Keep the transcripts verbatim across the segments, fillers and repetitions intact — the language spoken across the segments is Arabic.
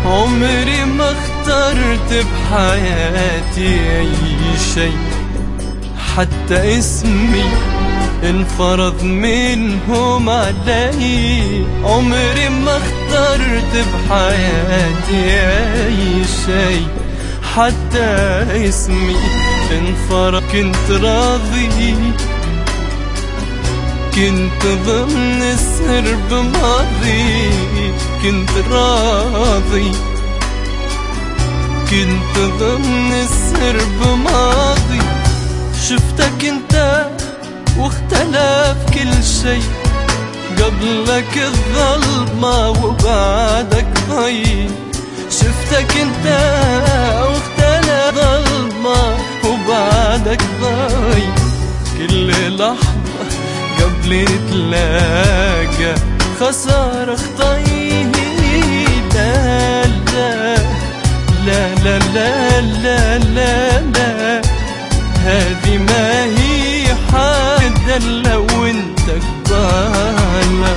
عمري ما اخترت بحياتي أي شي، حتى اسمي انفرض منهم علي. عمري ما اخترت بحياتي أي شي، حتى اسمي انفرض. كنت راضي، كنت ضمن السر بماضي، كنت راضي، كنت ضمن السر بماضي. شفتك انت واختلف كل شي، قبلك الظلمة وبعدك ضي. شفتك انت واختلف ظلمة وبعدك ضي. كل لحظة قبل نتلاقى خسارة خطيه. لا لا لا لا لا لا لا لا، هذه ما هي حاجة لو انت قبالة.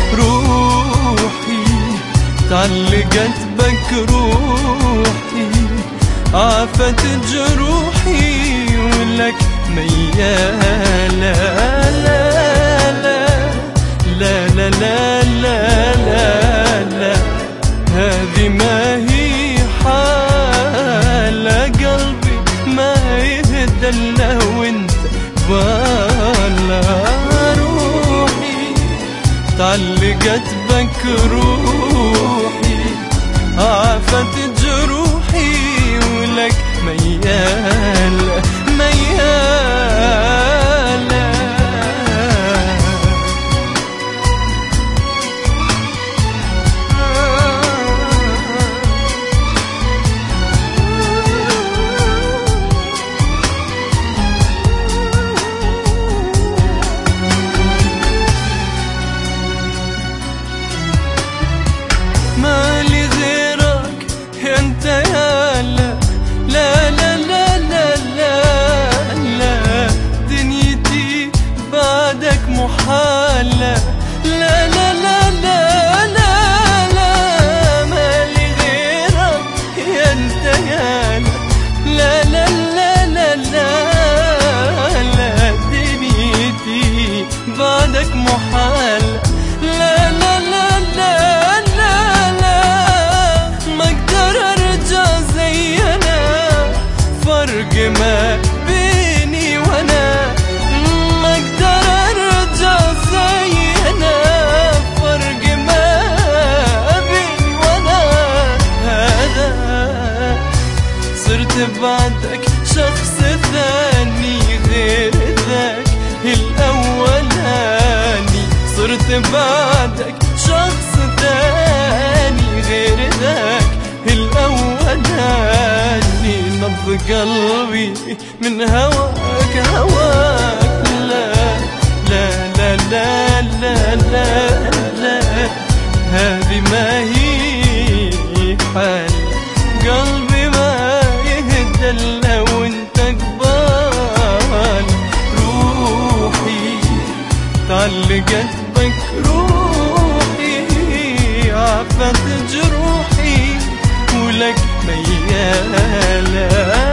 روحي تعلقت بك، روحي عافت جروحي، ولك ميالة. لا لا لا لا لا لا لا لا، هذه ما هي حالة. قلبي ما يهدى الا وانت بالا. روحي تعلقت بك، روحي عافت جروحي، ولك ميالة ميالة. مالي غيرك انت يا لا لا لا لا لا لا لا، دنيتي بعدك محالة. لا لا لا لا لا لا، مالي غيرك انت يا لا لا لا لا لا لا، دنيتي بعدك محالة. لا لا لا لا لا، ما اقدر ارجع زي انا، فرق ما بيني وانا. ما اقدر ارجع زي انا، فرق ما بيني وانا. هذا صرت بعدك شخص ثاني غير ذاك الاولاني. صرت بعدك شخص ثاني غير ذاك الأولاني. نبض قلبي من هواك هواك. لا لا لا لا لا لا لا، هذه ما هي حال. قلبي ما يهدى الا وانت قبال. روحي تعلقت بك، روحي عافت جروحي، ولك ميالة.